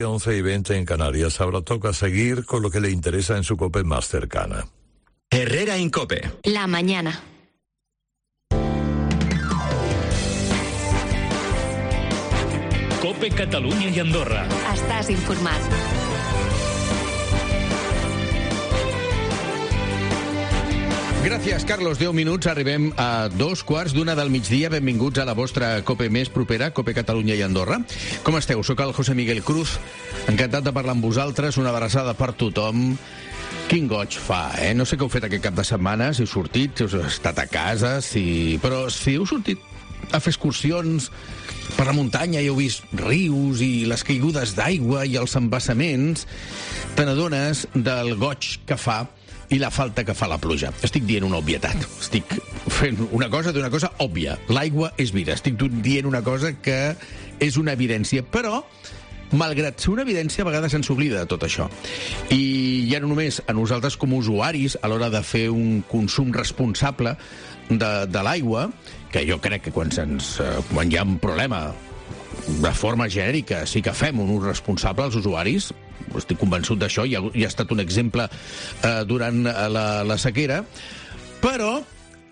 11:20 en Canarias. Ahora toca seguir con lo que le interesa en su COPE más cercana. Herrera en COPE. La mañana. COPE Catalunya i Andorra. Estàs informat. Gràcies, Carlos. 10 minuts, arribem a 2:15 del migdia. Benvinguts a la vostra COPE més propera, COPE Catalunya i Andorra. Com esteu? Soc el José Miguel Cruz. Encantat de parlar amb vosaltres. Una abraçada per tothom. Quin goig fa, eh? No sé què heu fet aquest cap de setmana, si heu sortit, si heu estat a casa, però si heu sortit a fer excursions per la muntanya i heu vist rius i les caigudes d'aigua i els embassaments, te n'adones del goig que fa i la falta que fa la pluja. Estic dient una obvietat. Estic fent una cosa d'una cosa òbvia. L'aigua és vida. Estic dient una cosa que és una evidència, però malgrat ser una evidència, a vegades ens oblida de tot això. I ja no només a nosaltres com a usuaris, a l'hora de fer un consum responsable de l'aigua, que jo crec que quan hi ha un problema de forma genèrica sí que fem un ús responsable als usuaris, estic convençut d'això, hi ha estat un exemple durant la sequera, però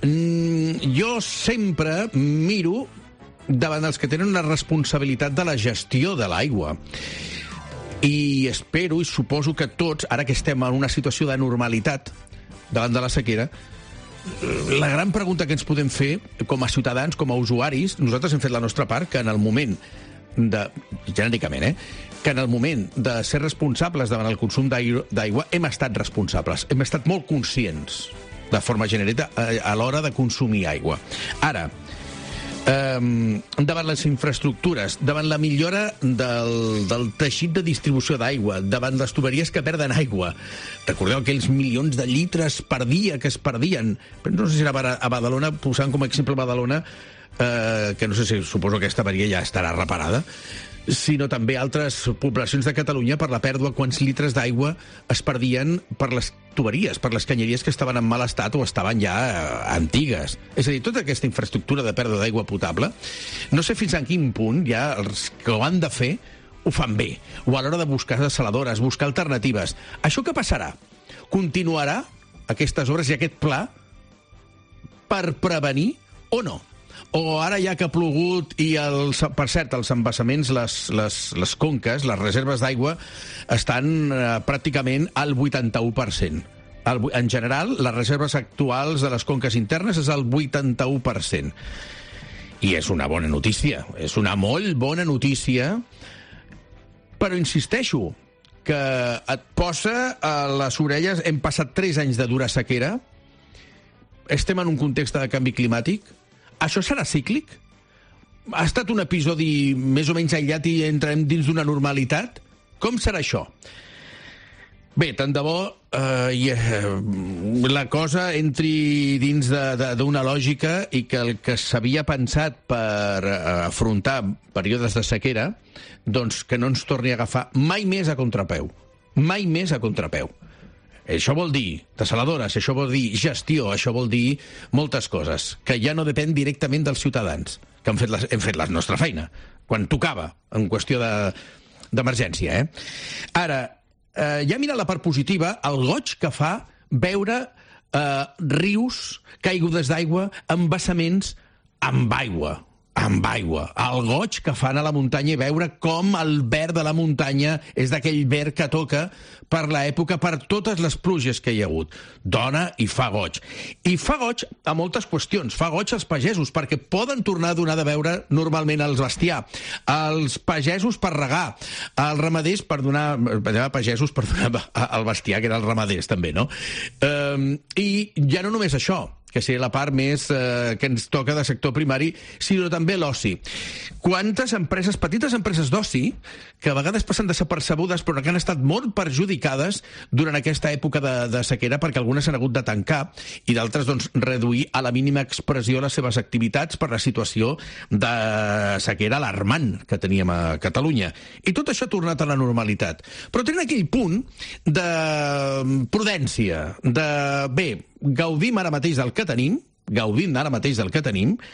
jo sempre miro davant dels que tenen una responsabilitat de la gestió de l'aigua. I espero i suposo que tots, ara que estem en una situació de normalitat davant de la sequera, la gran pregunta que ens podem fer com a ciutadans, com a usuaris, nosaltres hem fet la nostra part, que en el moment genèricament, que en el moment de ser responsables davant el consum d'aigua hem estat responsables, hem estat molt conscients de forma genèrica a l'hora de consumir aigua. Ara, davant les infraestructures, davant la millora del teixit de distribució d'aigua, davant les tuberies que perden aigua. Recordeu aquells milions de litres per dia que es perdien. No sé si era a Badalona, posant com a exemple Badalona, que no sé si suposo que aquesta avaria ja estarà reparada, sinó també altres poblacions de Catalunya per la pèrdua, quants litres d'aigua es perdien per les tuberies, per les canyeries que estaven en mal estat o estaven ja antigues. És a dir, tota aquesta infraestructura de pèrdua d'aigua potable, no sé fins a quin punt ja els que ho han de fer ho fan bé, o a l'hora de buscar desaladores, buscar alternatives. Això què passarà? Continuarà aquestes obres i aquest pla per prevenir o no? O ara ja que ha plogut i, per cert, els embassaments, les conques, les reserves d'aigua, estan pràcticament al 81%. En general, les reserves actuals de les conques internes és el 81%. I és una bona notícia, és una molt bona notícia, però insisteixo que et posa a les orelles. Hem passat 3 anys de dura sequera, estem en un context de canvi climàtic. Això serà cíclic? Ha estat un episodi més o menys aïllat i entrem dins d'una normalitat? Com serà això? Bé, tant de bo la cosa entri dins d'una lògica i que el que s'havia pensat per afrontar períodes de sequera, doncs que no ens torni a agafar mai més a contrapeu. Mai més a contrapeu. Això vol dir desaladores, això vol dir gestió, això vol dir moltes coses, que ja no depèn directament dels ciutadans, que hem fet la nostra feina, quan tocava, en qüestió d'emergència. Ara, ja mirant la part positiva, el goig que fa veure rius, caigudes d'aigua, embassaments amb aigua. El goig que fan a la muntanya i veure com el verd de la muntanya és d'aquell verd que toca per l'època, per totes les pluges que hi ha hagut. Dona i fa goig. I fa goig a moltes qüestions. Fa goig als pagesos, perquè poden tornar a donar de beure normalment al bestiar. Els pagesos per regar. Els ramaders per donar... pagesos per donar al bestiar, que eren els ramaders, també, no? I ja no només això, que seria la part més que ens toca de sector primari, sinó també l'oci. Quantes empreses, petites empreses d'oci, que a vegades passen desapercebudes però que han estat molt perjudicades durant aquesta època de sequera, perquè algunes s'han hagut de tancar i d'altres doncs, reduir a la mínima expressió les seves activitats per la situació de sequera alarmant que teníem a Catalunya. I tot això ha tornat a la normalitat. Però tenen aquell punt de prudència, de bé, gaudim ara mateix del que tenim,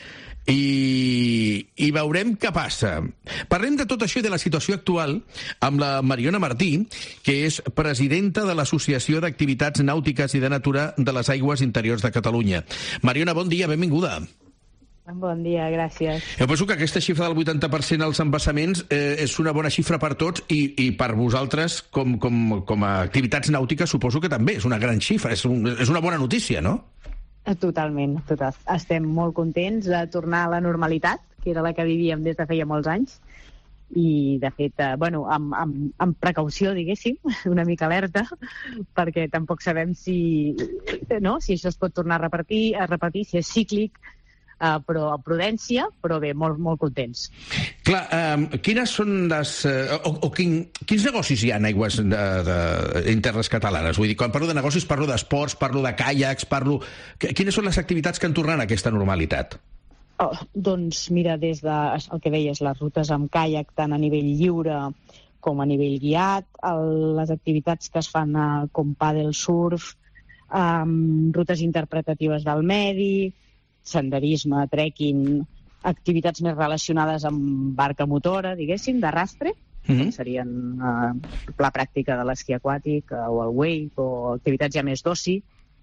i veurem què passa. Parlem de tot això i de la situació actual amb la Mariona Martí, que és presidenta de l'Associació d'Activitats Nàutiques i de Natura de les Aigües Interiors de Catalunya. Mariona, bon dia, benvinguda. Bon dia, gràcies. Jo penso que aquesta xifra del 80% als embassaments és una bona xifra per tots i per vosaltres, com a activitats nàutiques, suposo que també és una gran xifra, és una bona notícia, no? Totalment. Estem molt contents de tornar a la normalitat, que era la que vivíem des de feia molts anys, i, de fet, amb precaució, diguéssim, una mica alerta, perquè tampoc sabem si això es pot tornar a repetir, si és cíclic, però amb prudència, però bé, molt, molt contents. Clar, quines són quins negocis hi ha en aigües internes catalanes? Vull dir, quan parlo de negocis parlo d'esports, parlo de caiacs, quines són les activitats que en tornaran a aquesta normalitat? Doncs mira, des de el que deies, les rutes amb caiac, tant a nivell lliure com a nivell guiat, les activitats que es fan com pàdel, surf, rutes interpretatives del medi, senderisme, trekking, activitats més relacionades amb barca motora, diguéssim, d'arrastre, que serien la pràctica de l'esquí aquàtic o el wake, o activitats ja més d'oci.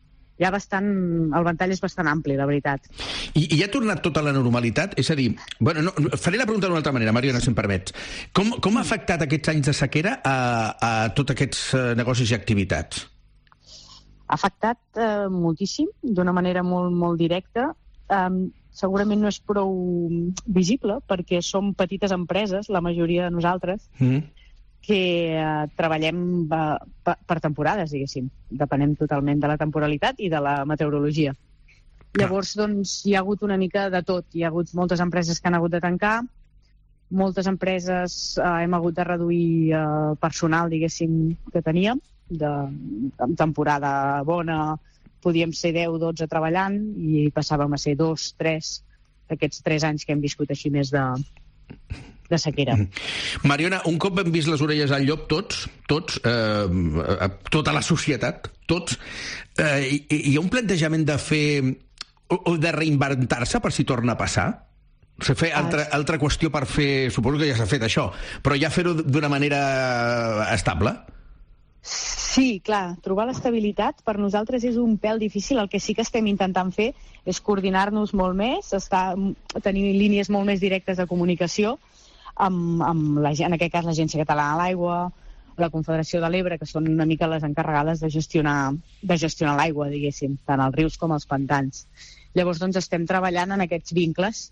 El ventall és bastant ampli, la veritat. I ha tornat tota la normalitat? És a dir, faré la pregunta d'una altra manera, Mariona, si em permets. Com ha afectat aquests anys de sequera a tots aquests negocis i activitats? Ha afectat moltíssim, d'una manera molt, molt directa. Segurament no és prou visible perquè som petites empreses, la majoria de nosaltres, que treballem per temporades, diguéssim. Depenem totalment de la temporalitat i de la meteorologia. Llavors, doncs, hi ha hagut una mica de tot. Hi ha hagut moltes empreses que han hagut de tancar, moltes empreses hem hagut de reduir personal, diguéssim, que teníem, en temporada bona, podíem ser 10-12 treballant i passàvem a ser 2-3 aquests 3 anys que hem viscut així més de sequera. Mariona, un cop hem vist les orelles al llop tots, tota la societat, tots, hi ha un plantejament de fer o de reinventar-se per si torna a passar? O sigui, fer altra qüestió per fer... Suposo que ja s'ha fet això, però ja fer-ho d'una manera estable? Sí, clar, trobar l'estabilitat per nosaltres és un pèl difícil. El que sí que estem intentant fer és coordinar-nos molt més, tenir línies molt més directes de comunicació amb en aquest cas l'Agència Catalana de l'Aigua, la Confederació de l'Ebre, que són una mica les encarregades de gestionar l'aigua, diguéssim, tant als rius com als pantans. Llavors, doncs, estem treballant en aquests vincles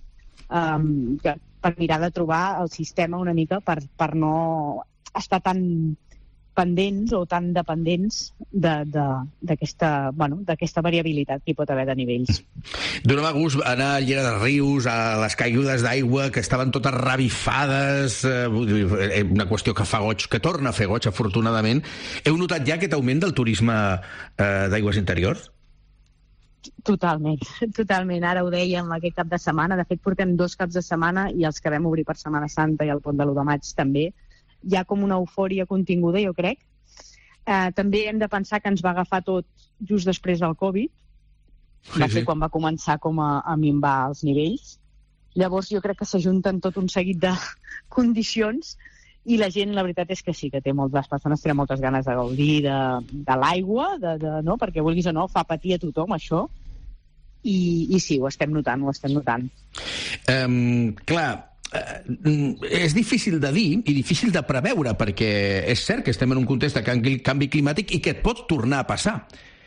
per mirar de trobar el sistema una mica per no estar tan pendents o tan dependents d'aquesta variabilitat que hi pot haver de nivells. Donava gust anar a Llera de Rius, a les caigudes d'aigua, que estaven totes revifades, una qüestió que fa goig, que torna a fer goig, afortunadament. Heu notat ja aquest augment del turisme d'aigües interiors? Totalment. Ara ho dèiem aquest cap de setmana. De fet, portem 2 caps de setmana i els que vam obrir per Setmana Santa i el pont de l'1 de maig també. Hi ha com una eufòria continguda, jo crec. També hem de pensar que ens va agafar tot just després del Covid. Va ser quan va començar com a minvar els nivells. Llavors jo crec que s'ajunten tot un seguit de condicions i la gent, la veritat és que sí, que les persones tenen moltes ganes de gaudir de l'aigua, perquè vulguis o no, fa patir a tothom això. I sí, ho estem notant. Clar, és difícil de dir i difícil de preveure, perquè és cert que estem en un context de canvi climàtic i que et pot tornar a passar.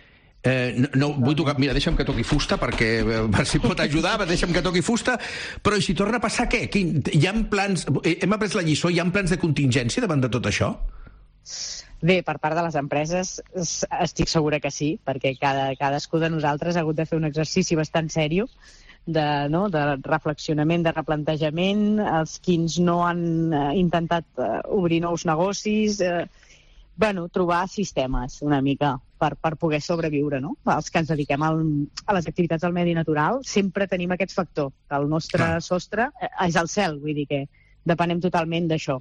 No vull tocar... Mira, deixa'm que toqui fusta per si pot ajudar, deixa'm que toqui fusta, però i si torna a passar, què? Hi ha plans... Hem après la lliçó, hi ha plans de contingència davant de tot això? Bé, per part de les empreses estic segura que sí, perquè cadascú de nosaltres ha hagut de fer un exercici bastant seriós de reflexionament, de replantejament, els quins no han intentat obrir nous negocis, trobar sistemes una mica per poder sobreviure, no? Els que ens dediquem a les activitats del medi natural sempre tenim aquest factor, que el nostre sostre és el cel, vull dir que depenem totalment d'això.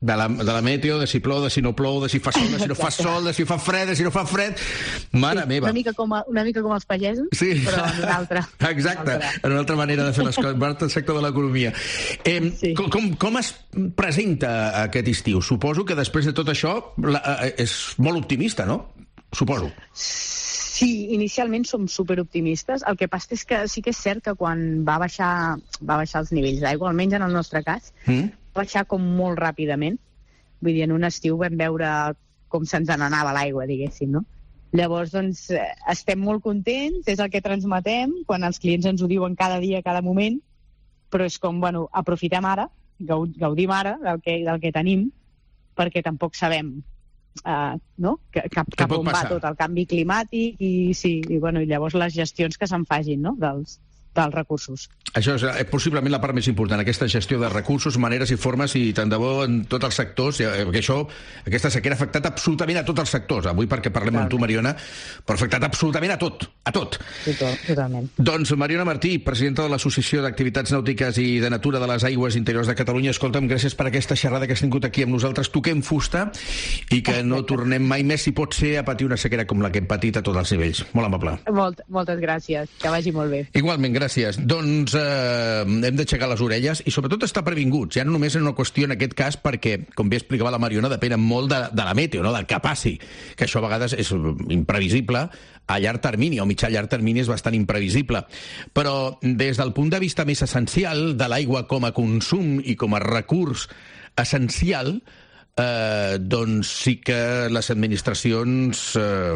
de la meteo, de si plou, de si no plou, de si fa sol, de si no fa sol, de si fa fred, de si no fa fred. Mare meva. Una mica com els pagesos, sí. Però en una altra. Exacte, en una altra manera de fer les coses, en el sector de l'economia. Sí. Com es presenta aquest estiu? Suposo que després de tot això és molt optimista, no? Suposo. Sí, inicialment som superoptimistes. El que passa és que sí que és cert que quan va baixar els nivells d'aigua, almenys en el nostre cas, va baixar com molt ràpidament. Vull dir, en un estiu vam veure com se'ns n'anava l'aigua, diguéssim, no? Llavors, doncs, estem molt contents, és el que transmetem, quan els clients ens ho diuen cada dia, cada moment, però és com, bueno, aprofitem ara, gaudim ara del que tenim, perquè tampoc sabem no? cap on va tot el canvi climàtic i llavors les gestions que se'n facin, no? dels recursos. Això és possiblement la part més important, aquesta gestió de recursos, maneres i formes, i tant de bo en tots els sectors, perquè aquesta sequera ha afectat absolutament a tots els sectors. Avui, perquè parlem amb tu, Mariona, però ha afectat absolutament a tot. Totalment. Doncs Mariona Martí, presidenta de l'Associació d'Activitats Nàutiques i de Natura de les Aigües Interiors de Catalunya, escolta'm, gràcies per aquesta xerrada que has tingut aquí amb nosaltres. Toquem fusta i que no tornem mai més, si pot ser, a patir una sequera com la que hem patit a tots els nivells. Molt amable. Moltes gràcies, que vagi molt bé. Igualment, gràcies. Doncs hem d'aixecar les orelles i sobretot estar previnguts. Ja no només és una qüestió en aquest cas perquè, com bé explicava la Mariona, depèn molt de la meteo, no? Del que passi, que això a vegades és imprevisible a llarg termini, o mitjà llarg termini és bastant imprevisible. Però des del punt de vista més essencial de l'aigua com a consum i com a recurs essencial, doncs sí que les administracions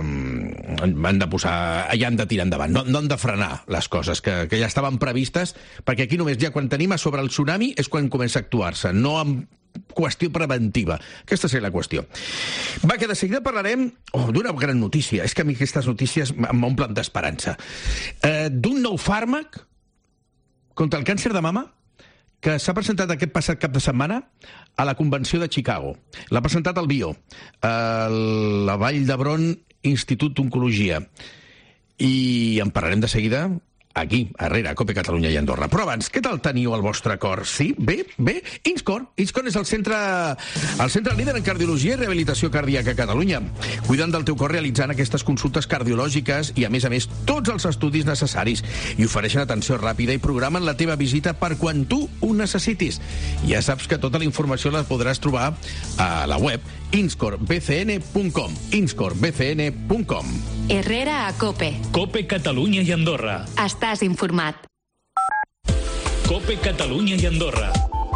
han de posar, ja han de tirar endavant, no han de frenar les coses que ja estaven previstes, perquè aquí només ja quan tenim a sobre el tsunami és quan comença a actuar-se, no amb qüestió preventiva. Aquesta és la qüestió. Va, que de seguida parlarem d'una gran notícia. És que a mi aquestes notícies m'omplen d'esperança. D'un nou fàrmac contra el càncer de mama que s'ha presentat aquest passat cap de setmana a la Convenció de Chicago. L'ha presentat el BIO, la Vall d'Hebron Institut d'Oncologia. I en parlarem de seguida aquí, a COPE Catalunya i Andorra. Però abans, què tal teniu el vostre cor? Sí? Bé? INSCOR és el centre líder en cardiologia i rehabilitació cardíaca a Catalunya, cuidant del teu cor realitzant aquestes consultes cardiològiques i, a més, tots els estudis necessaris, i ofereixen atenció ràpida i programen la teva visita per quan tu ho necessitis. Ja saps que tota la informació la podràs trobar a la web inscorbcn.com. inscorbcn.com. Herrera a COPE. COPE Catalunya i Andorra. Estàs informat. COPE Catalunya i Andorra.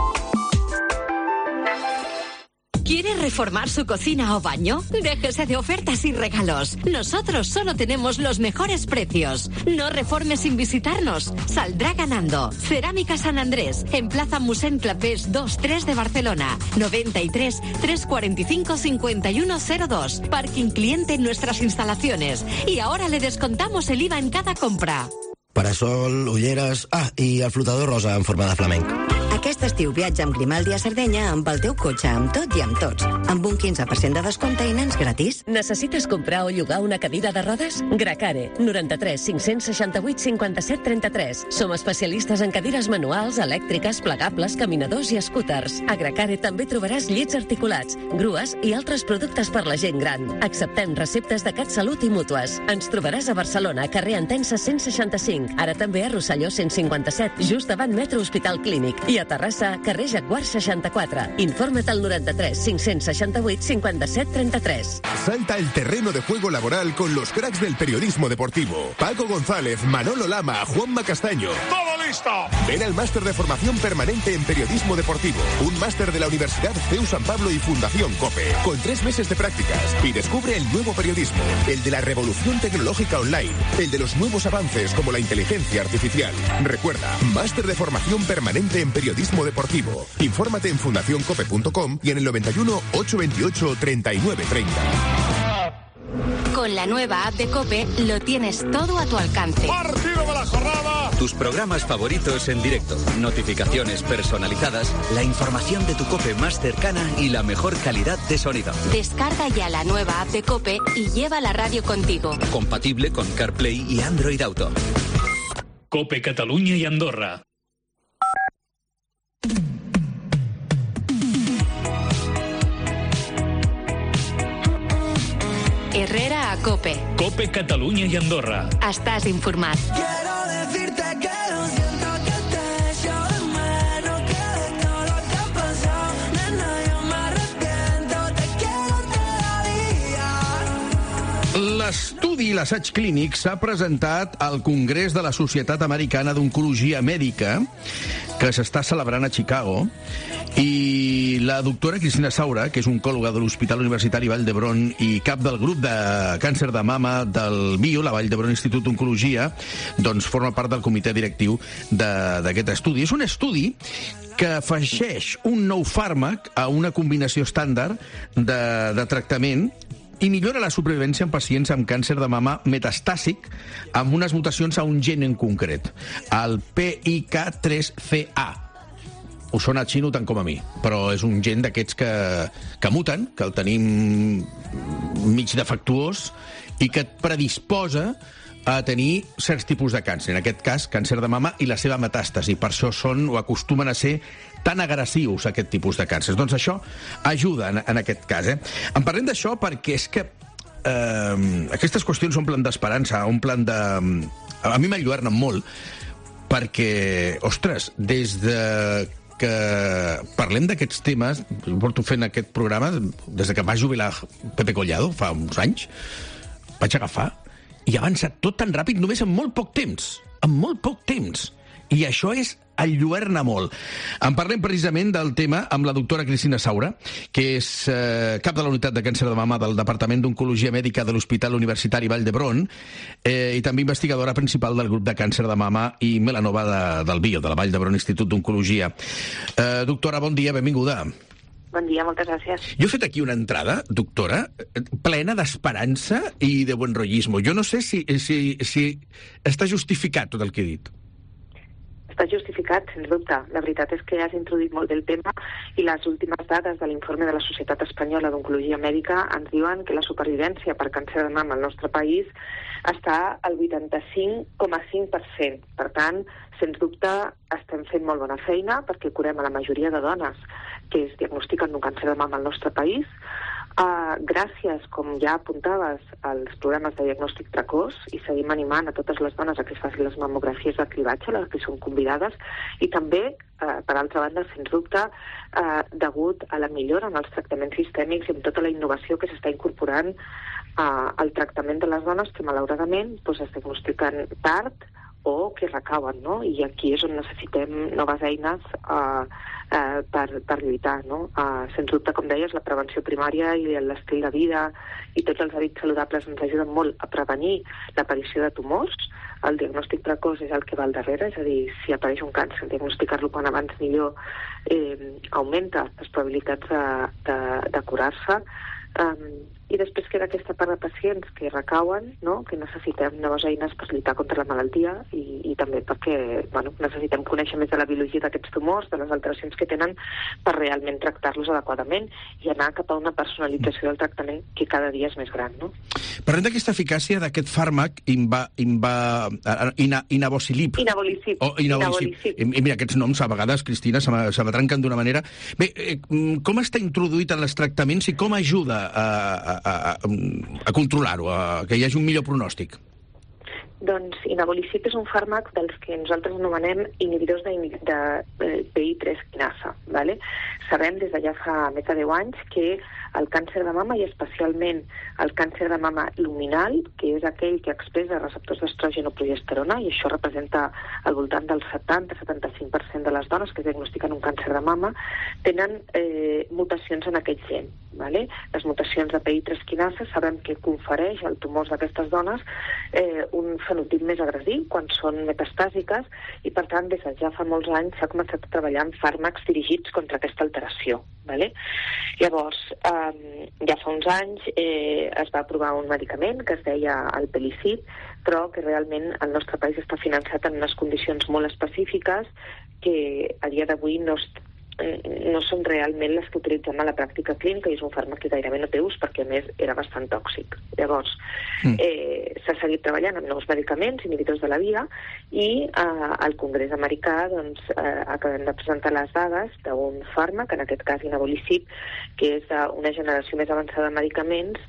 ¿Quiere reformar su cocina o baño? Déjese de ofertas y regalos. Nosotros solo tenemos los mejores precios. No reforme sin visitarnos. Saldrá ganando. Cerámica San Andrés, en Plaza Musén Clapés 2-3 de Barcelona. 93 345 5102. Parking cliente en nuestras instalaciones. Y ahora le descontamos el IVA en cada compra. Parasol, ulleres... i el flotador rosa en forma de flamenc. Aquest estiu viatja amb Grimaldi a Sardenya amb el teu cotxe, amb tot i amb tots. Amb un 15% de descompte i nens gratis. Necessites comprar o llogar una cadira de rodes? Gracare, 93 568 57 33. Som especialistes en cadires manuals, elèctriques, plegables, caminadors i scooters. A Gracare també trobaràs llits articulats, grues i altres productes per la gent gran. Acceptem receptes de CatSalut i mútues. Ens trobaràs a Barcelona, carrer Entença 165. Ara també a Rosselló 157, just davant Metro Hospital Clínic. I a Terrassa, carrer Jaguar 64. Informa't al 93 568 57 33. Salta el terreno de juego laboral con los cracks del periodismo deportivo. Paco González, Manolo Lama, Juanma Castaño. ¡Todo listo! Ven al máster de formación permanente en periodismo deportivo. Un máster de la Universidad CEU San Pablo y Fundación COPE. Con 3 meses de prácticas. Y descubre el nuevo periodismo. El de la revolución tecnológica online. El de los nuevos avances como la inteligencia artificial. Recuerda, máster de formación permanente en periodismo deportivo. Infórmate en fundacioncope.com y en el 91 828 3930. Con la nueva app de COPE lo tienes todo a tu alcance. ¡Partido de la jornada! Tus programas favoritos en directo, notificaciones personalizadas, la información de tu COPE más cercana y la mejor calidad de sonido. Descarga ya la nueva app de COPE y lleva la radio contigo. Compatible con CarPlay y Android Auto. COPE Catalunya i Andorra. Herrera a COPE. COPE Catalunya i Andorra. Estàs informat. L'estudi L'Assaig Clínic s'ha presentat al Congrés de la Societat Americana d'Oncologia Mèdica, que s'està celebrant a Chicago, i la doctora Cristina Saura, que és oncòloga de l'Hospital Universitari Vall d'Hebron i cap del grup de càncer de mama del BIO, la Vall d'Hebron Institut d'Oncologia, doncs forma part del comitè directiu d'aquest estudi. És un estudi que afegeix un nou fàrmac a una combinació estàndard de tractament i millora la supervivència en pacients amb càncer de mama metastàsic amb unes mutacions a un gen en concret, el PIK3CA. Us sona xino tant com a mi, però és un gen d'aquests que muten, que el tenim mig defectuós i que et predisposa a tenir certs tipus de càncer, en aquest cas càncer de mama i la seva metàstasi. Per això són o acostumen a ser tan agressius aquest tipus de càncers. Doncs això ajuda en aquest cas. En parlem d'això perquè és que aquestes qüestions omplen d'esperança, omplen de... A mi m'enlluernen molt, perquè, ostres, des de que parlem d'aquests temes, porto fent aquest programa des de que va jubilar Pepe Collado, fa uns anys, vaig agafar i ha avançat tot tan ràpid, només en molt poc temps. En molt poc temps. I això és enlluerna molt. En parlem precisament del tema amb la doctora Cristina Saura, que és cap de la unitat de càncer de mama del Departament d'Oncologia Mèdica de l'Hospital Universitari Vall d'Hebron i també investigadora principal del grup de càncer de mama i melanoma del BIO, de la Vall d'Hebron Institut d'Oncologia. Doctora, bon dia, benvinguda. Bon dia, moltes gràcies. Jo he fet aquí una entrada, doctora, plena d'esperança i de buen rollismo. Jo no sé si està justificat tot el que he dit. Està justificat, sens dubte. La veritat és que has introduït molt del tema i les últimes dades de l'informe de la Societat Espanyola d'Oncologia Mèdica ens diuen que la supervivència per càncer de mama al nostre país està al 85,5%. Per tant, sens dubte, estem fent molt bona feina perquè curem a la majoria de dones que es diagnostiquen d'un càncer de mama al nostre país. Gràcies, com ja apuntaves, als programes de diagnòstic precoç, i seguim animant a totes les dones a que es facin les mamografies de cribatge, les que són convidades, i també, per altra banda, sens dubte, degut a la millora en els tractaments sistèmics i amb tota la innovació que s'està incorporant al tractament de les dones que, malauradament, es diagnostiquen tard o que recauen, no? I aquí és on necessitem noves eines per lluitar, no? Sens dubte, com deies, la prevenció primària i l'estil de vida i tots els hàbits saludables ens ajuden molt a prevenir l'aparició de tumors. El diagnòstic precoç és el que va al darrere, és a dir, si apareix un càncer, diagnosticar-lo quan abans millor augmenta les probabilitats de curar-se. I després queda aquesta part de pacients que recauen, no? Que necessitem noves eines per lluitar contra la malaltia i també perquè necessitem conèixer més de la biologia d'aquests tumors, de les alteracions que tenen, per realment tractar-los adequadament i anar cap a una personalització del tractament que cada dia és més gran, no? Parlem d'aquesta eficàcia d'aquest fàrmac Inavolisib. Inavolisib. I mira, aquests noms a vegades, Cristina, se m'atranquen d'una manera... Bé, com està introduït en els tractaments i com ajuda a controlar-ho, que hi hagi un millor pronòstic? Doncs Inavolisib és un fàrmac dels que nosaltres anomenem inhibidors de PI3 quinasa. Sabem des de ja fa més de 10 anys que el càncer de mama, i especialment el càncer de mama luminal, que és aquell que expressa receptors d'estrogen o progesterona, i això representa al voltant del 70-75% de les dones que diagnostiquen un càncer de mama, tenen mutacions en aquest gen. Les mutacions de PI3 quinasa sabem que confereix als tumors d'aquestes dones un fenotip més agressiu quan són metastàsiques i, per tant, des de ja fa molts anys s'ha començat a treballar amb fàrmacs dirigits contra aquesta alteració. Llavors, ja fa uns anys es va aprovar un medicament que es deia el Pelicid, però que realment el nostre país està finançat en unes condicions molt específiques que a dia d'avui no són realment les que utilitzem a la pràctica clínica, i és un fàrmac que gairebé no té ús perquè, a més, era bastant tòxic. Llavors, s'ha seguit treballant amb nous medicaments, inhibidors de la via, i al Congrés americà acabem de presentar les dades d'un fàrmac, en aquest cas Inavolisib, que és una generació més avançada de medicaments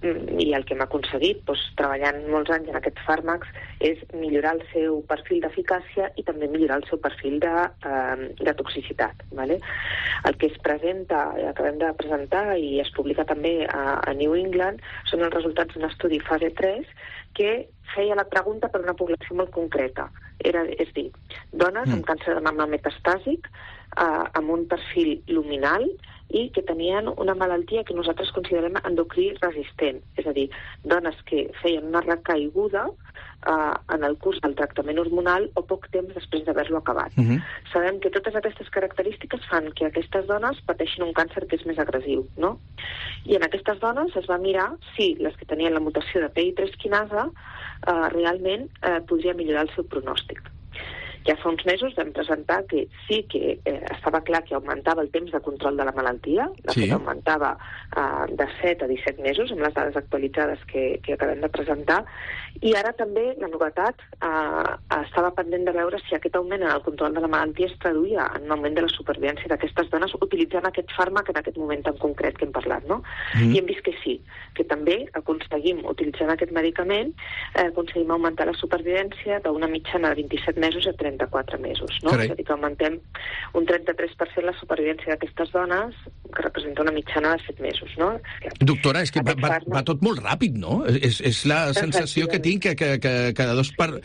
i el que hem aconseguit treballant molts anys en aquests fàrmacs és millorar el seu perfil d'eficàcia i també millorar el seu perfil de toxicitat. ¿Vale? El que es presenta, acabem de presentar i es publica també a New England, són els resultats d'un estudi fase 3 que feia la pregunta per una població molt concreta. És dir, dones amb càncer de mama metastàsic, amb un perfil luminal i que tenien una malaltia que nosaltres considerem endocrí resistent, és a dir, dones que feien una recaiguda en el curs del tractament hormonal o poc temps després d'haver-lo acabat. Sabem que totes aquestes característiques fan que aquestes dones pateixin un càncer que és més agressiu, no? I en aquestes dones es va mirar si les que tenien la mutació de PI3 quinasa realment podria millorar el seu pronòstic. Ja fa uns mesos vam presentar que sí que estava clar que augmentava el temps de control de la malaltia, de fet augmentava de 7 a 17 mesos, amb les dades actualitzades que acabem de presentar, i ara també la novetat estava pendent de veure si aquest augment en el control de la malaltia es traduïa en un augment de la supervivència d'aquestes dones utilitzant aquest fàrmac en aquest moment tan concret que hem parlat, no? I hem vist que sí, que també aconseguim, utilitzant aquest medicament, aconseguim augmentar la supervivència d'una mitjana de 27 mesos a 34 mesos, no? És a dir, que augmentem un 33% la supervivència d'aquestes dones, que representa una mitjana de 7 mesos, no? Doctora, és que va tot molt ràpid, no? És la sensació que tinc que cada dos per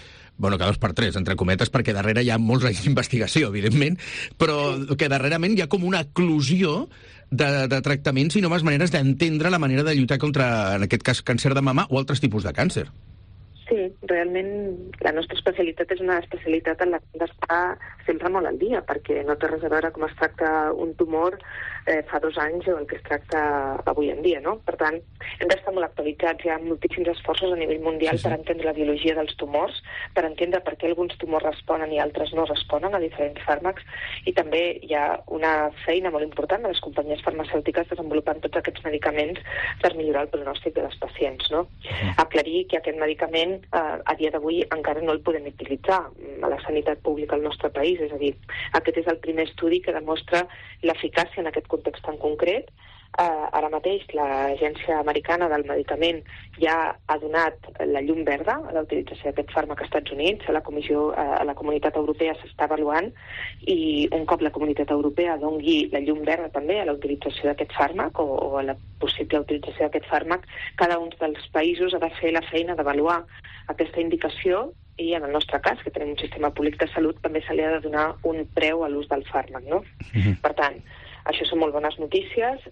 3, entre cometes, perquè darrere hi ha molts anys d'investigació, evidentment, però que darrerament hi ha com una eclosió de tractaments i noves maneres d'entendre la manera de lluitar contra, en aquest cas, càncer de mama o altres tipus de càncer. Sí, realment la nostra especialitat és una especialitat en la que hem d'estar sempre molt al dia, perquè no té res a veure com es tracta un tumor fa 2 anys o el que es tracta avui en dia, no? Per tant, hem d'estar molt actualitzats. Hi ha moltíssims esforços a nivell mundial per entendre la biologia dels tumors, per entendre per què alguns tumors responen i altres no responen a diferents fàrmacs, i també hi ha una feina molt important de les companyies farmacèutiques desenvolupant tots aquests medicaments per millorar el pronòstic de les pacients, no? Aclarir que aquest medicament a dia d'avui encara no el podem utilitzar a la sanitat pública al nostre país, és a dir, aquest és el primer estudi que demostra l'eficàcia en aquest context tan concret. Ara mateix l'Agència Americana del Medicament ja ha donat la llum verda a la utilització d'aquest fàrmac als Estats Units, a la Comunitat Europea s'està avaluant, i un cop la Comunitat Europea doni la llum verda també a la utilització d'aquest fàrmac o a la possible utilització d'aquest fàrmac, cada un dels països ha de fer la feina d'avaluar aquesta indicació, i en el nostre cas, que tenim un sistema públic de salut, també se li ha de donar un preu a l'ús del fàrmac, no? Per tant, això són molt bones notícies.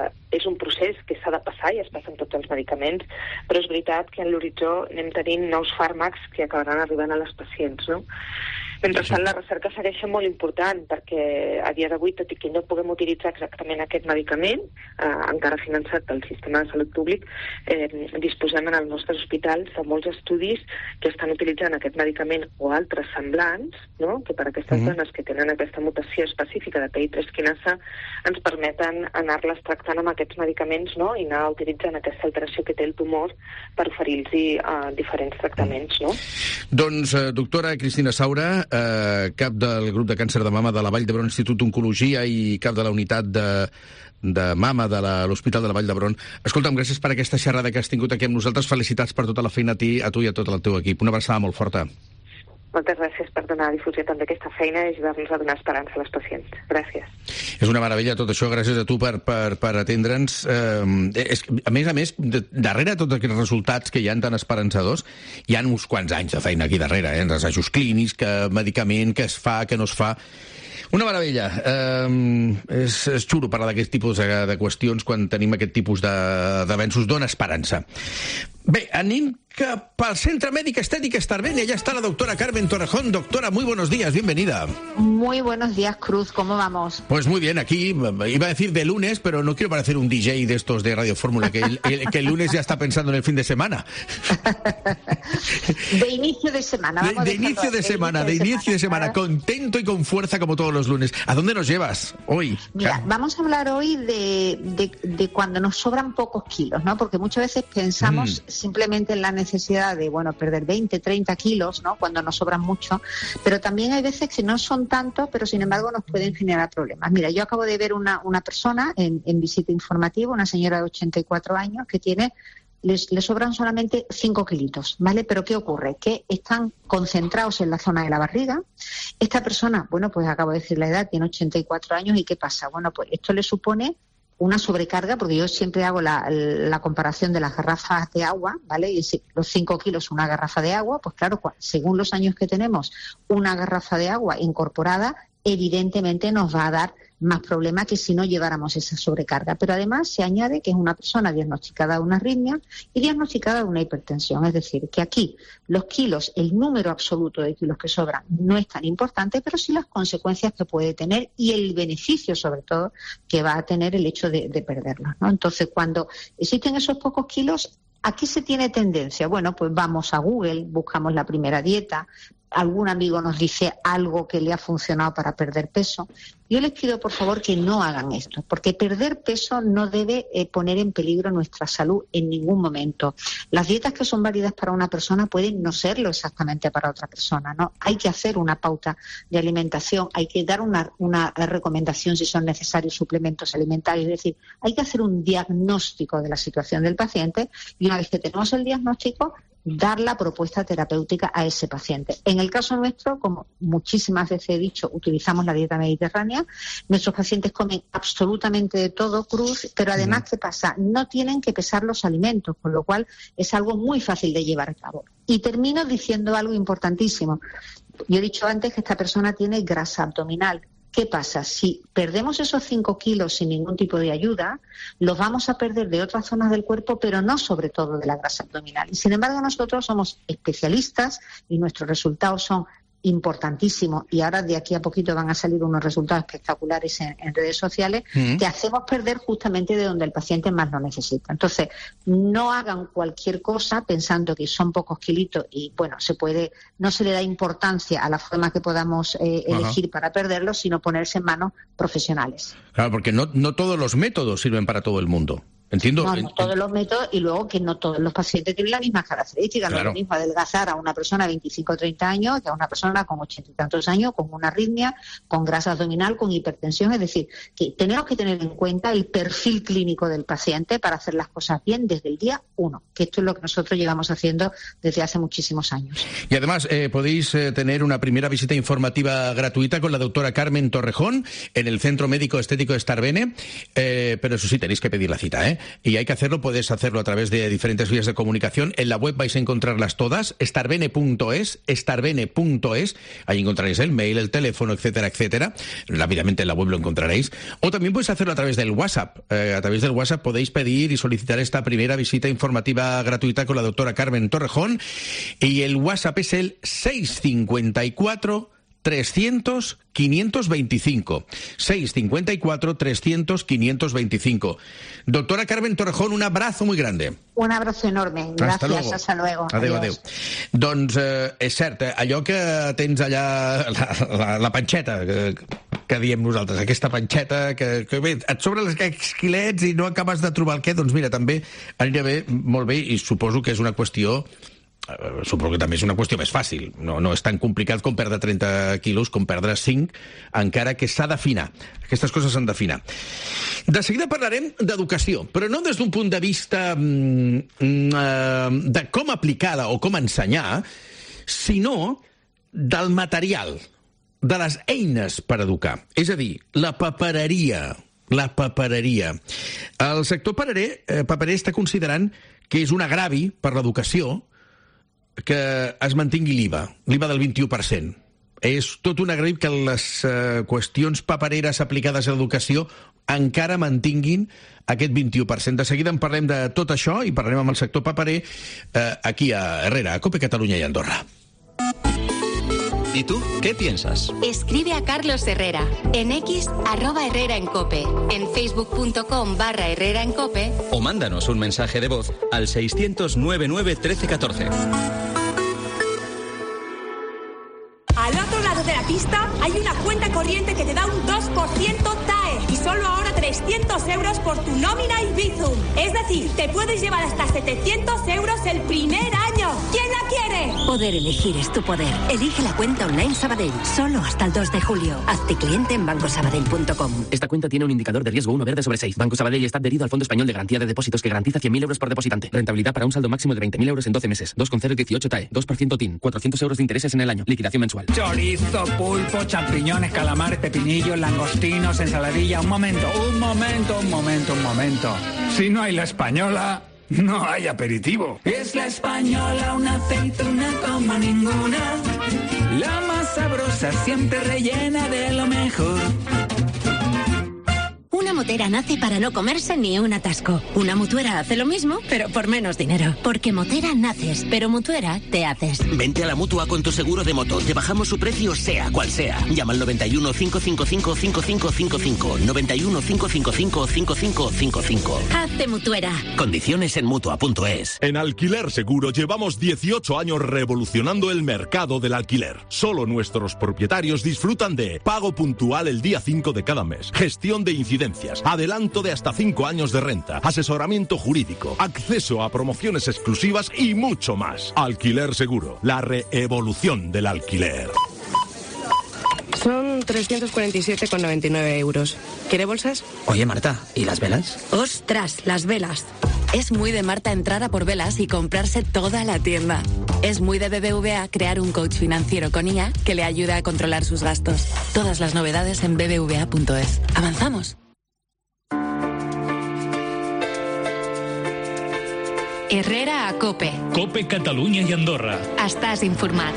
És un procés que s'ha de passar i es passa amb tots els medicaments, però és veritat que en l'horitzó anem tenint nous fàrmacs que acabaran arribant a les pacients, no? Mentrestant, la recerca segueix molt important, perquè a dia d'avui, tot i que no puguem utilitzar exactament aquest medicament, encara finançat pel sistema de salut públic, disposem en els nostres hospitals de molts estudis que estan utilitzant aquest medicament o altres semblants, no? Que per aquestes dones que tenen aquesta mutació específica de PI3 quinasa ens permeten anar-les tractant amb aquests medicaments, no? I anar utilitzant aquesta alteració que té el tumor per oferir-los diferents tractaments, no? Doncs, doctora Cristina Saura, cap del grup de càncer de mama de la Vall d'Hebron Institut d'Oncologia i cap de la unitat de mama de l'Hospital de la Vall d'Hebron. Escolta'm, gràcies per aquesta xerrada que has tingut aquí amb nosaltres. Felicitats per tota la feina a tu i a tot el teu equip. Una abraçada molt forta. Moltes gràcies per donar difusió també d'aquesta feina i ajudar-nos a donar esperança a les pacients. Gràcies. És una meravella tot això, gràcies a tu per atendre'ns. A més, darrere de tots aquests resultats que hi ha tan esperançadors, hi ha uns quants anys de feina aquí darrere, els assajos clínics, medicament, que es fa, que no es fa. Una meravella. És xulo parlar d'aquest tipus de qüestions quan tenim aquest tipus d'avenços. Dona esperança. Bé, anem cap al Centre Médico Estética Estarbenia. Ya está la doctora Carmen Torrejón. Doctora, muy buenos días, bienvenida. Muy buenos días, Cruz, ¿cómo vamos? Pues muy bien, aquí iba a decir de lunes, pero no quiero parecer un DJ de estos de Radio Fórmula, que el lunes ya está pensando en el fin de semana. De inicio de semana. De inicio de semana, contento y con fuerza como todos los lunes. ¿A dónde nos llevas hoy? Mira, vamos a hablar hoy de cuando nos sobran pocos kilos, ¿no? Porque muchas veces pensamos simplemente en la necesidad de, perder 20, 30 kilos, ¿no? Cuando nos sobran mucho, pero también hay veces que no son tantos, pero sin embargo nos pueden generar problemas. Mira, yo acabo de ver una persona en visita informativa, una señora de 84 años que tiene le sobran solamente 5 kilitos, ¿vale? Pero ¿qué ocurre? Que están concentrados en la zona de la barriga. Esta persona, bueno, pues acabo de decir la edad, tiene 84 años, ¿y qué pasa? Bueno, pues esto le supone una sobrecarga, porque yo siempre hago la comparación de las garrafas de agua, ¿vale? Y si los 5 kilos una garrafa de agua, pues claro, según los años que tenemos, una garrafa de agua incorporada evidentemente nos va a dar más problema que si no lleváramos esa sobrecarga. Pero además se añade que es una persona diagnosticada de una arritmia y diagnosticada de una hipertensión. Es decir, que aquí los kilos, el número absoluto de kilos que sobran no es tan importante, pero sí las consecuencias que puede tener y el beneficio, sobre todo, que va a tener el hecho de perderlos, ¿no? Entonces, cuando existen esos pocos kilos, ¿a qué se tiene tendencia? Bueno, pues vamos a Google, buscamos la primera dieta, algún amigo nos dice algo que le ha funcionado para perder peso. Yo les pido, por favor, que no hagan esto, porque perder peso no debe poner en peligro nuestra salud en ningún momento. Las dietas que son válidas para una persona pueden no serlo exactamente para otra persona, ¿no? Hay que hacer una pauta de alimentación, hay que dar una recomendación si son necesarios suplementos alimentarios, es decir, hay que hacer un diagnóstico de la situación del paciente y una vez que tenemos el diagnóstico, dar la propuesta terapéutica a ese paciente. En el caso nuestro, como muchísimas veces he dicho, utilizamos la dieta mediterránea. Nuestros pacientes comen absolutamente de todo, Cruz, pero además, ¿qué pasa? No tienen que pesar los alimentos, con lo cual es algo muy fácil de llevar a cabo. Y termino diciendo algo importantísimo. Yo he dicho antes que esta persona tiene grasa abdominal. ¿Qué pasa? Si perdemos esos 5 kilos sin ningún tipo de ayuda, los vamos a perder de otras zonas del cuerpo, pero no sobre todo de la grasa abdominal. Y sin embargo, nosotros somos especialistas y nuestros resultados son importantísimos, y ahora de aquí a poquito van a salir unos resultados espectaculares en redes sociales, que hacemos perder justamente de donde el paciente más lo necesita. Entonces, no hagan cualquier cosa pensando que son pocos kilitos y, bueno, no se le da importancia a la forma que podamos elegir para perderlos, sino ponerse en manos profesionales. Claro, porque no todos los métodos sirven para todo el mundo. Entiendo. No todos los métodos, y luego que no todos los pacientes tienen las mismas características. Claro. No es lo mismo adelgazar a una persona de 25 o 30 años que a una persona con 80 y tantos años, con una arritmia, con grasa abdominal, con hipertensión. Es decir, que tenemos que tener en cuenta el perfil clínico del paciente para hacer las cosas bien desde el día 1, que esto es lo que nosotros llevamos haciendo desde hace muchísimos años. Y además podéis tener una primera visita informativa gratuita con la doctora Carmen Torrejón en el Centro Médico Estético Starbene, pero eso sí, tenéis que pedir la cita, ¿eh? Y hay que hacerlo, puedes hacerlo a través de diferentes vías de comunicación. En la web vais a encontrarlas todas, starbene.es, ahí encontraréis el mail, el teléfono, etcétera, etcétera. Rápidamente en la web lo encontraréis. O también podéis hacerlo a través del WhatsApp. A través del WhatsApp podéis pedir y solicitar esta primera visita informativa gratuita con la doctora Carmen Torrejón. Y el WhatsApp es el 654 300 525. 654 300 525. Doctora Carmen Torrejón, un abrazo muy grande. Un abrazo enorme. Gracias, hasta luego. Adéu. Doncs és cert, allò que tens allà, la panxeta, que diem nosaltres, aquesta panxeta que bé, et sobren els esquilets i no acabes de trobar el què, doncs mira, també aniria bé, molt bé, i suposo que és una qüestió... Suposo que també és una qüestió més fàcil. No és tan complicat com perdre 30 quilos, com perdre 5, encara que s'ha d'afinar. Aquestes coses s'han d'afinar. De seguida parlarem d'educació, però no des d'un punt de vista de com aplicar-la o com ensenyar, sinó del material, de les eines per educar. És a dir, la papereria. La papereria. El sector paperer està considerant que és un agravi per l'educació que es mantingui l'IVA del 21%. És tot un agraït que les qüestions papereres aplicades a l'educació encara mantinguin aquest 21%. De seguida en parlem de tot això i parlarem amb el sector paperer aquí a Herrera, a COPE Catalunya i Andorra. ¿Y tú qué piensas? Escribe a Carlos Herrera en X @Herrera en Cope, en facebook.com/Herrera en Cope, o mándanos un mensaje de voz al 600 99 13 14. Al otro lado de la pista hay una cuenta corriente que te da un 2% TAE y solo ahora 300 euros por tu nómina y Bizum. Es decir, te puedes llevar hasta 700 euros el primer año. ¿Quién la quiere? Poder elegir es tu poder. Elige la cuenta online Sabadell. Solo hasta el 2 de julio. Hazte cliente en bancosabadell.com. Esta cuenta tiene un indicador de riesgo 1 verde sobre 6. Banco Sabadell está adherido al Fondo Español de Garantía de Depósitos que garantiza 100.000 euros por depositante. Rentabilidad para un saldo máximo de 20.000 euros en 12 meses. 2,018 TAE. 2% TIN. 400 euros de intereses en el año. Liquidación mensual. Chorizo, pulpo, champiñones, calamares, pepinillos, langostinos, ensaladilla. Un momento. Si no hay la española, no hay aperitivo. Es la española, una aceituna como ninguna. La más sabrosa, siempre rellena de lo mejor. Una motera nace para no comerse ni un atasco. Una mutuera hace lo mismo, pero por menos dinero. Porque motera naces, pero mutuera te haces. Vente a la Mutua con tu seguro de moto. Te bajamos su precio sea cual sea. Llama al 91 555 5555. 91 555 5555. Hazte mutuera. Condiciones en Mutua.es. En Alquiler Seguro llevamos 18 años revolucionando el mercado del alquiler. Solo nuestros propietarios disfrutan de pago puntual el día 5 de cada mes, gestión de incidencias, adelanto de hasta 5 años de renta, asesoramiento jurídico, acceso a promociones exclusivas y mucho más. Alquiler Seguro, la reevolución del alquiler. Son 347,99 euros. ¿Quiere bolsas? Oye, Marta, ¿y las velas? ¡Ostras, las velas! Es muy de Marta entrar a por velas y comprarse toda la tienda. Es muy de BBVA crear un coach financiero con IA que le ayuda a controlar sus gastos. Todas las novedades en bbva.es. ¡Avanzamos! Herrera a COPE. COPE Catalunya i Andorra. Estàs informat.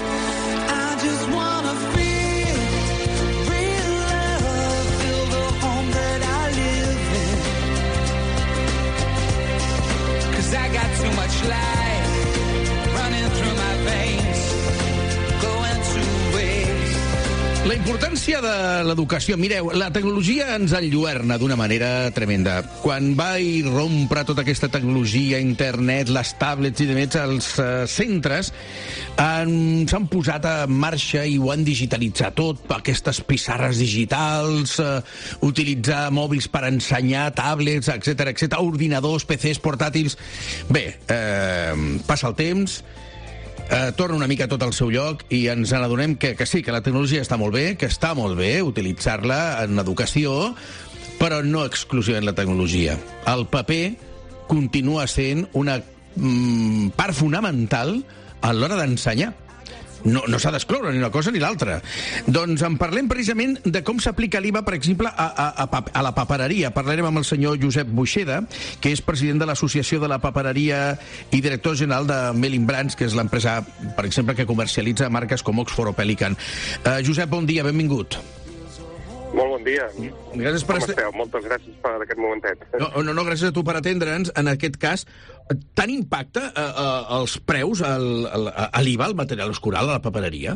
I got too much life running through my veins, going to waste. La importància de l'educació. Mireu, la tecnologia ens enlluerna d'una manera tremenda. Quan va irrompre tota aquesta tecnologia, internet, les tablets i demés, els centres s'han posat en marxa i ho han digitalitzat tot, aquestes pissarres digitals, utilitzar mòbils per ensenyar, tablets, etc, ordinadors, PCs, portàtils. Bé, passa el temps, torna una mica tot al seu lloc i ens n'adonem que sí, que la tecnologia està molt bé, que està molt bé utilitzar-la en educació, però no exclusivament la tecnologia. El paper continua sent una part fonamental a l'hora d'ensenyar. No s'ha d'excloure ni una cosa ni l'altra. Doncs en parlem precisament de com s'aplica l'IVA, per exemple, a la papereria. Parlarem amb el senyor Josep Buixeda, que és president de l'Associació de la Papereria i director general de Melin Brands, que és l'empresa, per exemple, que comercialitza marques com Oxford o Pelican. Josep, bon dia, benvingut. Molt bon dia. Gràcies per Com esteu? Moltes gràcies per aquest momentet. No, gràcies a tu per atendre'ns. En aquest cas, tant impacta els preus a l'IVA, al material escolar, a la papereria?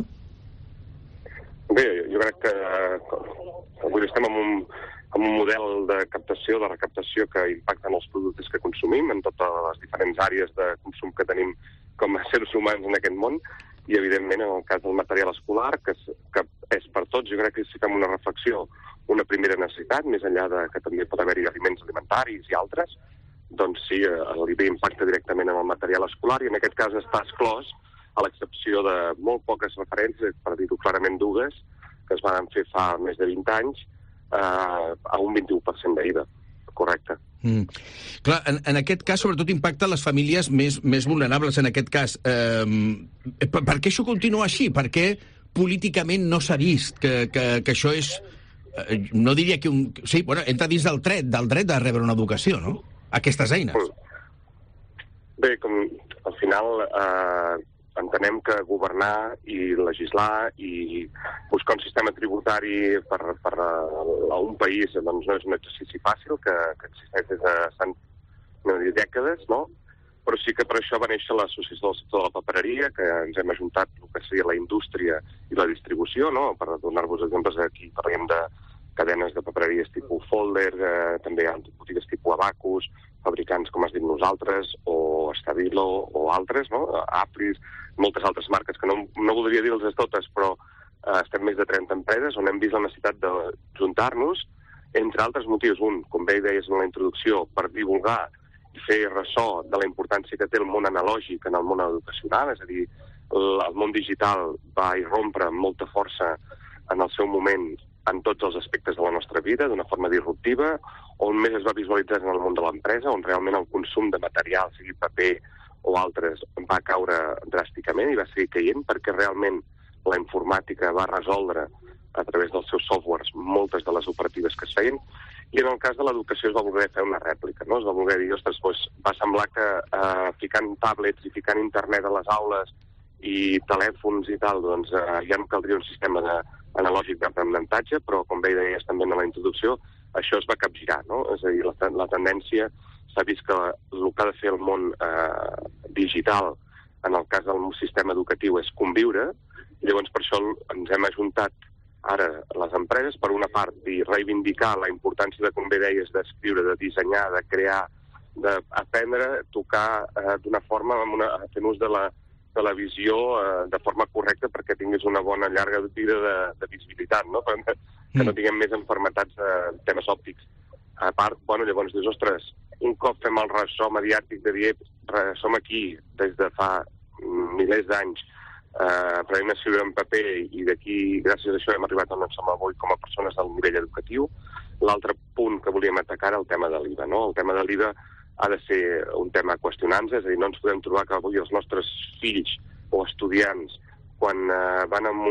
Bé, jo crec que avui estem en un model de captació, de recaptació que impacta en els productes que consumim, en totes les diferents àrees de consum que tenim com a seres humans en aquest món, i evidentment en el cas del material escolar, que és per tots, jo crec que si fem una reflexió, una primera necessitat, més enllà de que també pot haver-hi aliments alimentaris i altres, doncs sí, l'IVA impacta directament en el material escolar i en aquest cas està exclòs, a l'excepció de molt poques referències, per dir-ho clarament dues, que es van fer fa més de 20 anys, a un 21% d'IVA, correcte. Clar, en aquest cas sobretot impacta les famílies més vulnerables en aquest cas. Per què això continua així? Per què políticament no s'ha vist que això és, no diria que sí, bueno, entra dins del dret de rebre una educació, no? Aquestes eines. Bé, com al final entenem que governar i legislar i buscar un sistema tributari per a un país doncs no és un exercici fàcil que existeix des de dècades, no? Però sí que per això va néixer l'Associació del Sector de la Papereria, que ens hem ajuntat el que seria la indústria i la distribució, no? Per donar-vos exemples, aquí parlem de cadenes de papereries tipus Folder, també hi ha botigues tipus Abacus, fabricants, com has dit nosaltres, o Stabilo, o altres, no? Aplis, moltes altres marques, que no voldria dir-les totes, però estem més de 30 empreses on hem vist la necessitat de juntar-nos, entre altres motius. Un, com bé deies en la introducció, per divulgar fer ressò de la importància que té el món analògic en el món educacional, és a dir, el món digital va irrompre amb molta força en el seu moment en tots els aspectes de la nostra vida, d'una forma disruptiva, on més es va visualitzar en el món de l'empresa, on realment el consum de material, sigui paper o altres, va caure dràsticament i va seguir caient perquè realment la informàtica va resoldre a través dels seus softwares moltes de les operatives que es feien, i en el cas de l'educació es va voler fer una rèplica, no? Es va voler dir, ostres, doncs va semblar que ficant tablets i ficant internet a les aules i telèfons i tal, doncs ja no caldria un sistema analògic d'aprenentatge, però com bé deies també en la introducció, això es va capgirar, no? És a dir, la tendència s'ha vist que el que ha de fer el món digital, en el cas del sistema educatiu, és conviure, i llavors per això ens hem ajuntat ara les empreses, per una part, reivindicar la importància de, com bé deies, d'escriure, de dissenyar, de crear, d'aprendre, tocar d'una forma, fent ús de la televisió de forma correcta perquè tinguis una bona llarga vida de visibilitat, no? Que no tinguem més enfermetats de temes òptics. A part, llavors dius, ostres, un cop fem el ressò mediàtic de dir, som aquí des de fa milers d'anys, aprenent a escriure en paper i d'aquí, gràcies a això, hem arribat on som avui com a persones del nivell educatiu. L'altre punt que volíem atacar era el tema de l'IVA, no? El tema de l'IVA ha de ser un tema a qüestionar-nos, és a dir, no ens podem trobar que avui els nostres fills o estudiants, quan van en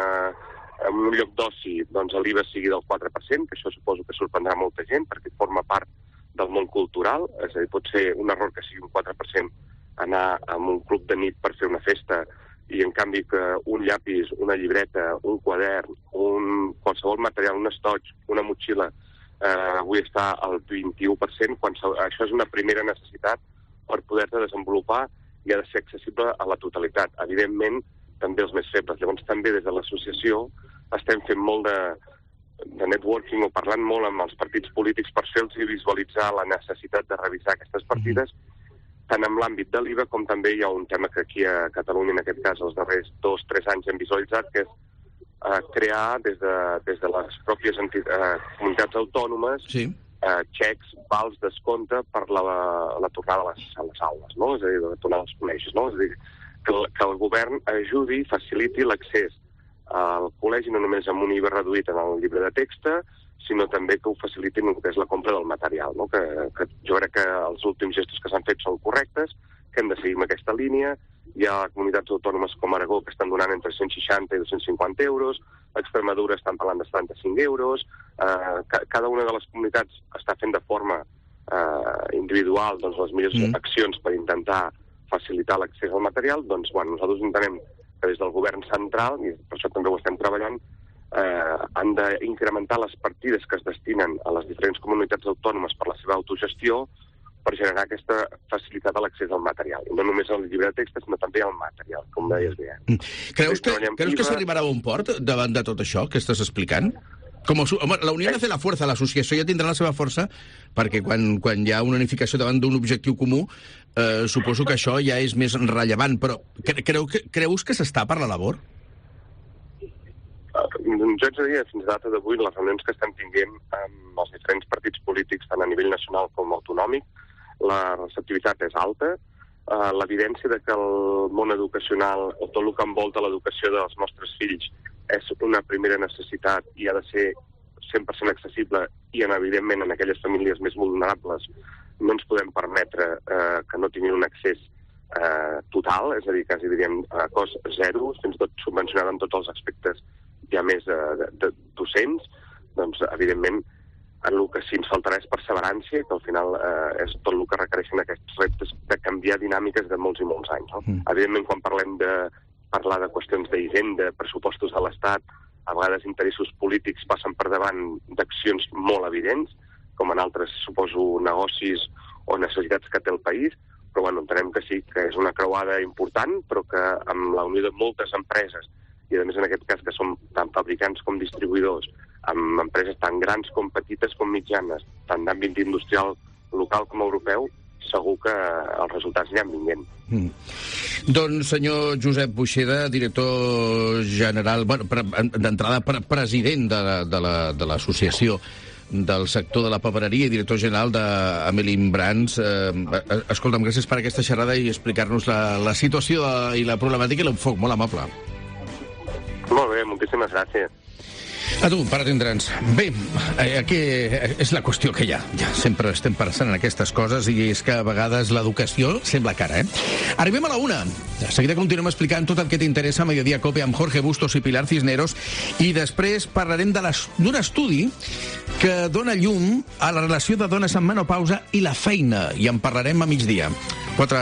un lloc d'oci, doncs l'IVA sigui del 4%, que això suposo que sorprendrà molta gent, perquè forma part del món cultural, és a dir, pot ser un error que sigui un 4% anar a un club de nit per fer una festa, i en canvi que un llapis, una llibreta, un quadern, qualsevol material, un estoig, una motxilla, avui està al 21%, quan això és una primera necessitat per poder-te desenvolupar i ha de ser accessible a la totalitat. Evidentment, també els més febles. Llavors, també des de l'associació estem fent molt de networking o parlant molt amb els partits polítics per fer-los visualitzar la necessitat de revisar aquestes partides, tant en l'àmbit de l'IVA com també hi ha un tema que aquí a Catalunya, en aquest cas, els darrers 2-3 anys hem visualitzat, que és crear des de les pròpies comunitats autònomes xecs, vals, descompte per la tornada a les aules, no? És a dir, la tornada als col·legis, no? És a dir, que el govern ajudi i faciliti l'accés al col·legi no només amb un IVA reduït en el llibre de text, sinó també que ho facilitin el que és la compra del material, no? Que jo crec que els últims gestos que s'han fet són correctes, que hem de seguir amb aquesta línia. Hi ha comunitats autònomes com Aragó que estan donant entre 160 i 250 euros, a Extremadura estan parlant de 75 euros, cada una de les comunitats està fent de forma individual doncs, les millors accions per intentar facilitar l'accés al material. Doncs, nosaltres entenem que des del govern central, i per això també ho estem treballant, han d'incrementar les partides que es destinen a les diferents comunitats autònomes per la seva autogestió, per generar aquesta facilitat a l'accés al material. I no només al llibre de text, sinó també al material, com deies bé. Creus que s'arribarà a un port davant de tot això que estàs explicant? La Unió hace la fuerza, l'associació ja tindrà la seva força, perquè quan hi ha una unificació davant d'un objectiu comú, suposo que això ja és més rellevant, però creus que s'està per la labor? Jo haig de dir, fins a data d'avui, les reunions que estem tinguent amb els diferents partits polítics, tant a nivell nacional com autonòmic, la receptivitat és alta. L'evidència de que el món educacional, o tot el que envolta l'educació dels nostres fills, és una primera necessitat i ha de ser 100% accessible i, evidentment, en aquelles famílies més vulnerables no ens podem permetre que no tinguin un accés total, és a dir, quasi diríem a cost zero, fins i tot subvencionat en tots els aspectes ja més de docents, doncs, evidentment, en el que sí ens faltarà és perseverància, que al final és tot el que requereixen aquests reptes de canviar dinàmiques de molts i molts anys. No? Evidentment, quan parlem de parlar de qüestions d'hisenda, pressupostos de l'Estat, a vegades interessos polítics passen per davant d'accions molt evidents, com en altres, suposo, negocis o necessitats que té el país, però entenem que sí, que és una creuada important, però que amb la unió de moltes empreses, i a més en aquest cas que som tant fabricants com distribuïdors, amb empreses tan grans com petites com mitjanes, tant d'àmbit industrial local com europeu, segur que els resultats aniran vinguent. Doncs, senyor Josep Buixeda, director general, d'entrada president de l'associació del sector de la papereria i director general d'Amelin Brands. Escolta'm, gràcies per aquesta xerrada i explicar-nos la situació i la problemàtica i l'enfoc, molt amable. Molt bé, moltíssimes gràcies. A tu, per atendre'ns. Bé, aquí és la qüestió que hi ha. Ja sempre estem pensant en aquestes coses i és que a vegades l'educació sembla cara, Arribem a la 1. De seguida continuem explicant tot el que t'interessa a Mediodía Cope amb Jorge Bustos i Pilar Cisneros i després parlarem d'un estudi que dona llum a la relació de dones en menopausa i la feina i en parlarem a migdia. 4